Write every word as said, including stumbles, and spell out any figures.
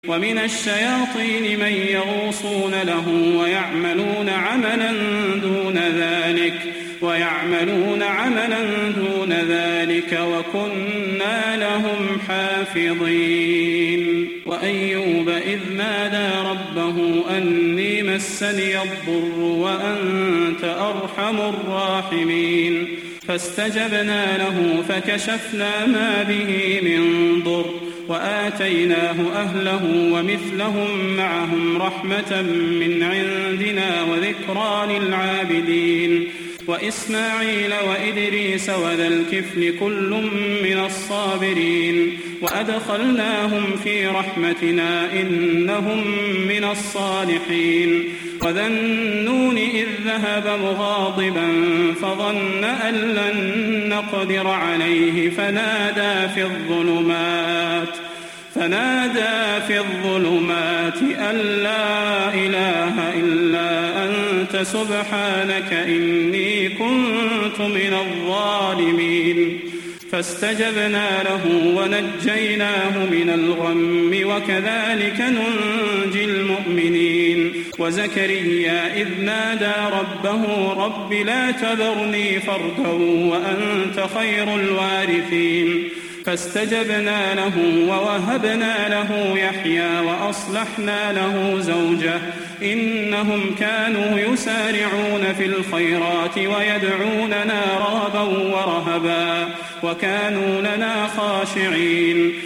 ومن الشياطين من يغوصون له ويعملون عملا دون ذلك ويعملون عملا دون ذلك وكنا لهم حافظين. وأيوب إذ نادى ربه أني مسني الضر وأنت أرحم الراحمين فاستجبنا له فكشفنا ما به من ضر وآتيناه أهله ومثلهم معهم رحمة من عندنا وذكرى للعابدين. وإسماعيل وإدريس وذا الكفل كل من الصابرين وأدخلناهم في رحمتنا إنهم من الصالحين. وذا النون إذ ذهب مغاضبا فظن أن لن نقدر عليه فنادى في الظلمات فنادى في الظلمات أن لا إله إلا أنت سبحانك إني كنت من الظالمين. فاستجبنا له ونجيناه من الغم وكذلك ننجي المؤمنين. وزكريا إذ نادى ربه رب لا تذرني فردا وأنت خير الوارثين فاستجبنا له ووهبنا له يحيى وأصلحنا له زوجه إنهم كانوا يسارعون في الخيرات ويدعوننا رغبا ورهبا وكانوا لنا خاشعين.